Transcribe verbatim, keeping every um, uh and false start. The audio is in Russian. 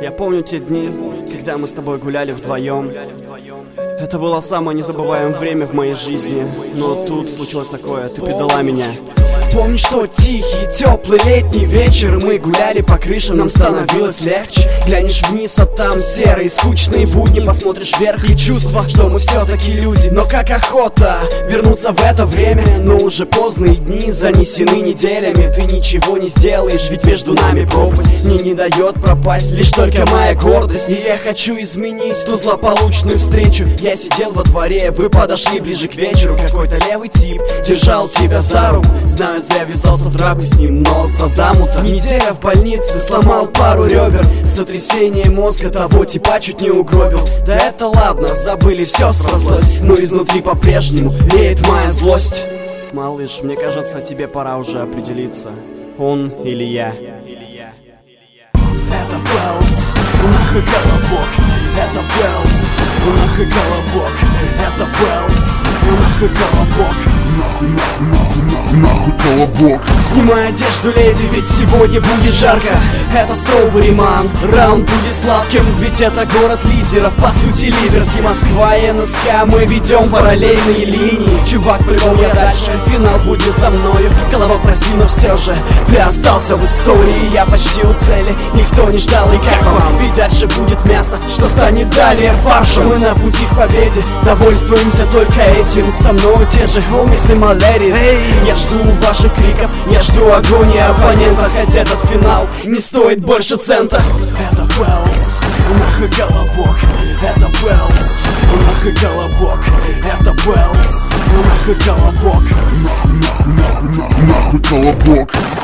Я помню те дни, когда мы с тобой гуляли вдвоем. Это было самое незабываемое время в моей жизни. Но тут случилось такое, ты предала меня. Помнишь тот тихий, теплый летний вечер? Мы гуляли по крышам, нам становилось легче. Глянешь вниз, а там серые, скучные будни. Посмотришь вверх и чувство, что мы все-таки люди. Но как охота вернуться в это время. Но уже поздние дни занесены неделями. Ты ничего не сделаешь, ведь между нами пропасть. Мне не дает пропасть лишь только моя гордость. И я хочу изменить ту злополучную встречу. Я сидел во дворе, вы подошли ближе к вечеру. Какой-то левый тип держал тебя за руку. Знаю, зря ввязался в драку с ним, но задаму-то. Неделя в больнице, сломал пару ребер. Сотрясение мозга того типа чуть не угробил. Да это ладно, забыли, все срослось. Но изнутри по-прежнему реет моя злость. Малыш, мне кажется, тебе пора уже определиться, он или я. Это Беллс, нахуй колобок. Это Беллс, нахуй колобок. Это Беллс, нахуй колобок. Нахуй, нахуй, нахуй, нахуй, нахуй колобок. Снимай одежду, леди, ведь сегодня будет жарко. Это Strawberry Man, раунд будет сладким. Ведь это город лидеров, по сути Либерти. Москва и эн эс ка, мы ведем параллельные линии. Чувак, плевал я дальше, финал будет за мною. Колобок, прости, но все же ты остался в истории. Я почти у цели, никто не ждал, и как вам? Ведь дальше будет мясо, что станет далее фаршем. Мы на пути к победе, довольствуемся только этим. Со мной те же homies и my ladies. Hey. Я жду ваших криков, я жду агонии оппонента. Хотя этот финал не стоит больше цента. Это Беллс, нахуй колобок. Это Беллс, нахуй колобок. Это Беллс, нахуй колобок. Нахуй, нахуй, нахуй, нахуй, нахуй колобок.